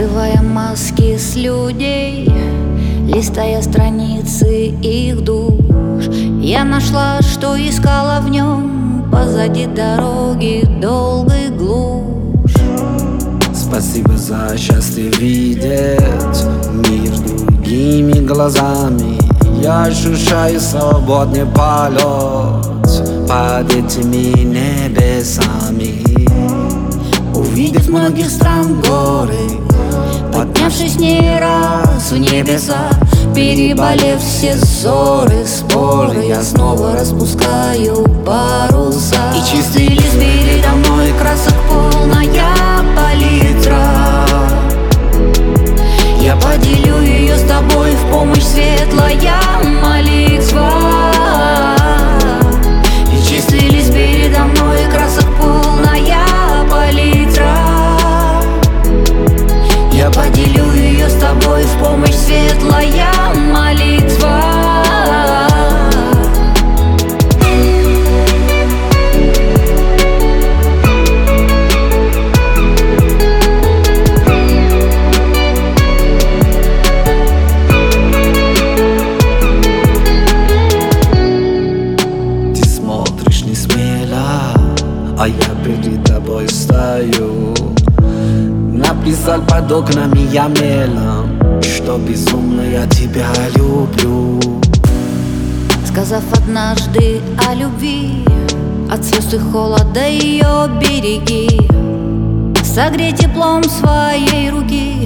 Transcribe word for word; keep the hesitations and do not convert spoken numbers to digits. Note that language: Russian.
срывая маски с людей, листая страницы их душ, я нашла, что искала в нем. Позади дороги долгой глушь. Спасибо за счастье видеть мир другими глазами. Я ощущаю свободный полет под этими небесами. Увидев многих стран горы, поднявшись не раз в небеса, переболев все ссоры, споры, я снова распускаю паруса. И чистый лист передо мной, красок полная палитра. Я поделю ее с тобой, в помощь светлая молитва. И чистый лист передо мной, красок полная палитра. Я поделю ее с тобой, в помощь светлая молитва. Ты смотришь не смело, а я перед тобой стою. Написал под окнами я мелом, что безумно я тебя люблю. Сказав однажды о любви, от слез и холода ее береги, согрей теплом своей руки.